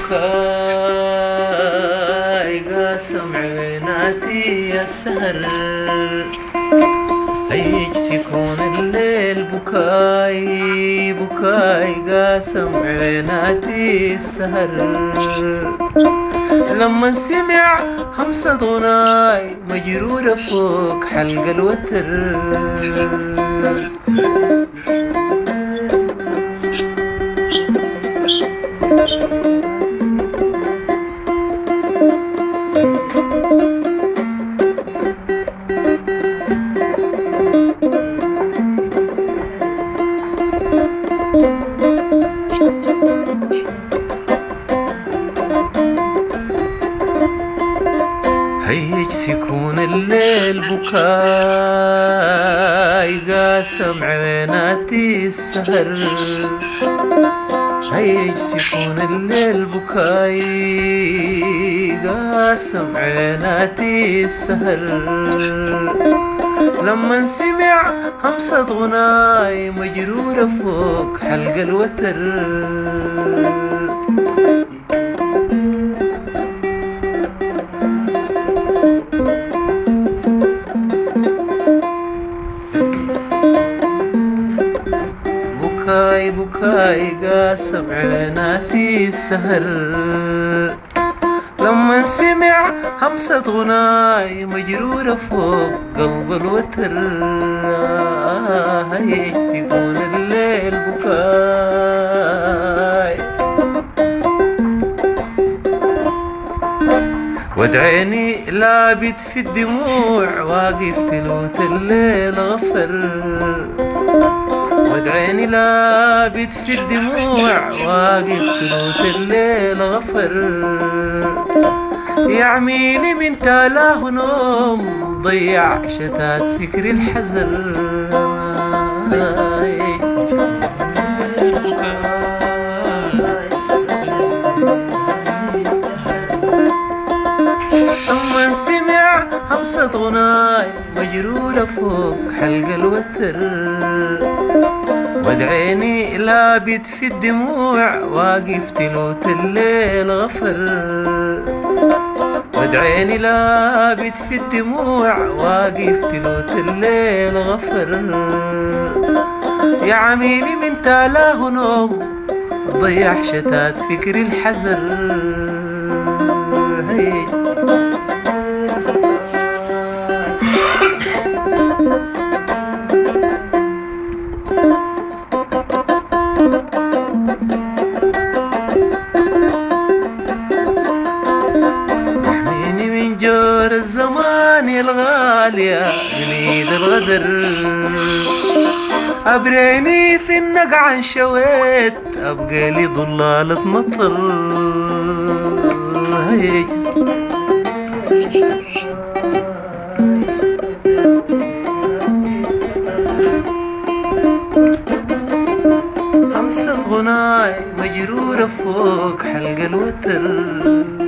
بكاي قاسم عيناتي يا السهر هيج سكون الليل بكاي بكاي قاسم عيناتي السهر لما سمع همسة ضناي مجرورة فوق حلق الوتر هيج سكون الليل بكاي قاسم عيناتي السهر هيج سكون الليل بكاي قاسم عيناتي السهر لما سمع همسة غناي مجرورة فوق حلق الوتر بكاي بكاي قاسم عيناتي السهر لما سمع همسة غناي مجرورة فوق قلب الوتر هيج سكون الليل بكاي ودعيني لابت في الدموع واقف تلوت الليل غفر ودعيني لابت في الدموع واقف تلوت الليل غفر يعميني من تالاه نوم ضيع شتات فكر الحزن أما سمع همسة غناي مجرورة فوق حلق الوتر ودعيني لابت في الدموع واقف تلوت الليل غفر ودعيني لابت في الدموع واقف تلوت الليل غفر يا عميني من تالاه نوم ضيع شتات فكر الحزن هيج جور الزمان يا الغالية من ايد الغدر أبريني في النقع انشويت أبقى لي ضلالة مطر هيج همسة غناي مجرورة فوق حلق الوتر